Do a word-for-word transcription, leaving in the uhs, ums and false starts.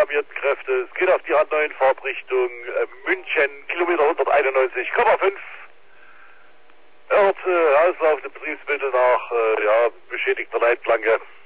alarmierten Kräfte. Es geht auf die A neun Fahrtrichtung äh, München, Kilometer hunderteinundneunzig Komma fünf. Hört äh, auslaufende Betriebsmittel nach äh, ja, beschädigter Leitplanke.